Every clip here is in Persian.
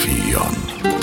صوفیان.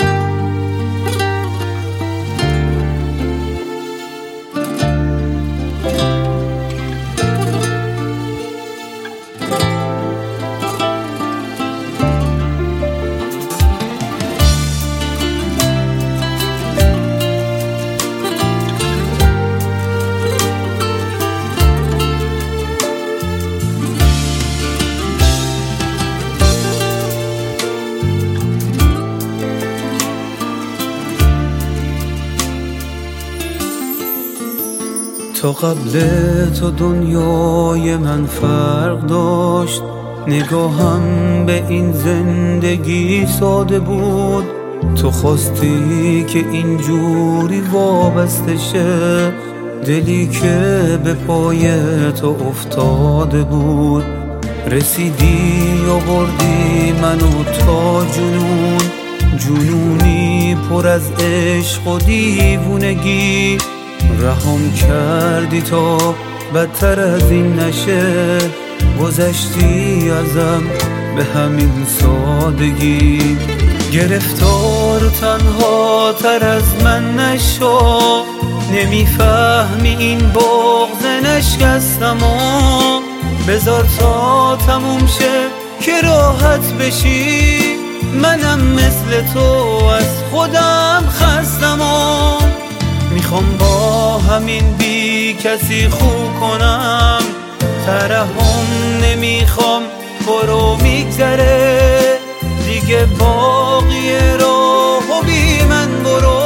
تو قبل تو دنیای من فرق داشت، نگاهم به این زندگی ساده بود. تو خواستی که اینجوری وابسته شه، دلی که به پای تو افتاده بود. رسیدی و بردی منو تا جنون، جنونی پر از عشق و دیوونگی. رهام کردی تا بدتر از این نشه، گذشتی ازم به همین سادگی. گرفتار و تنها تر از من نشو، نمیفهمی این بغض نشکستم و بذار تا تموم شه که راحت بشی. منم مثل تو از خودم خستم و میخوام با همین بی کسی خو کنم. ترحم نمیخوام، برو میگذره دیگه باقی راهو بی من برو.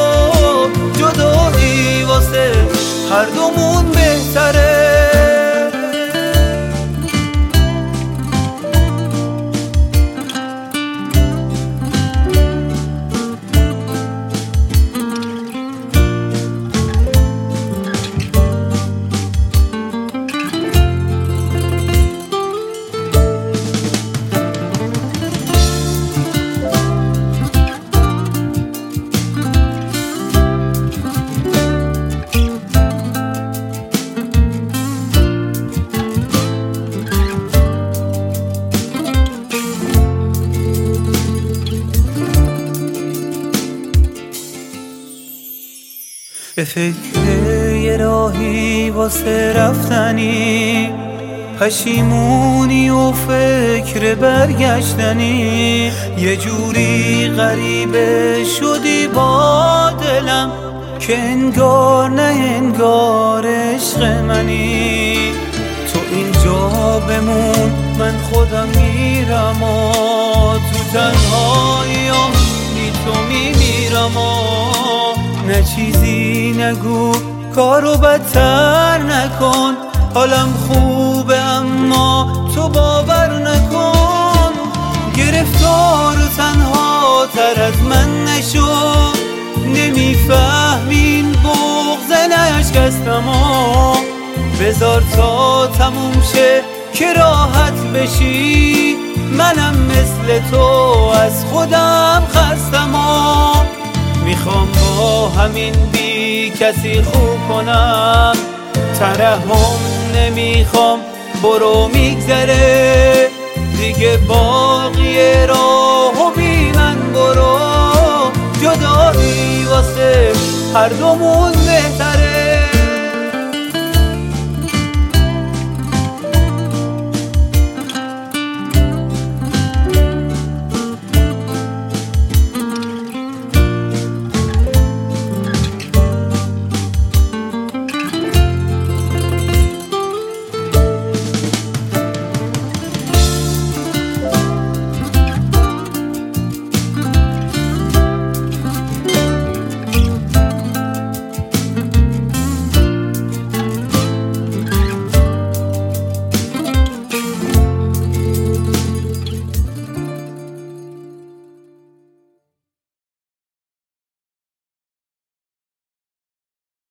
جدایی واسه هر دومون بهتره. به فکر یه راهی واسه رفتنی، پشیمونی و فکر برگشتنی. یه جوری غریبه شدی با دلم که انگار نه انگار عشق منی. تو اینجا بمون من خودم میرم و تو تنهاییم بی تو میمیرم و نه چیزی نگو کارو بدتر نکن. حالم خوبه اما تو باور نکن. گرفتار و تنها تر از من نشو، نمیفهمین بغض نشکستم و بذار تا تموم شه که راحت بشی. منم مثل تو از خودم خستم و میخوام با همین بی کسی خوب کنم. ترحم نمیخوام، برو میگذره دیگه باقی راهو بی من برو. جدایی واسه هر دومون بهتره.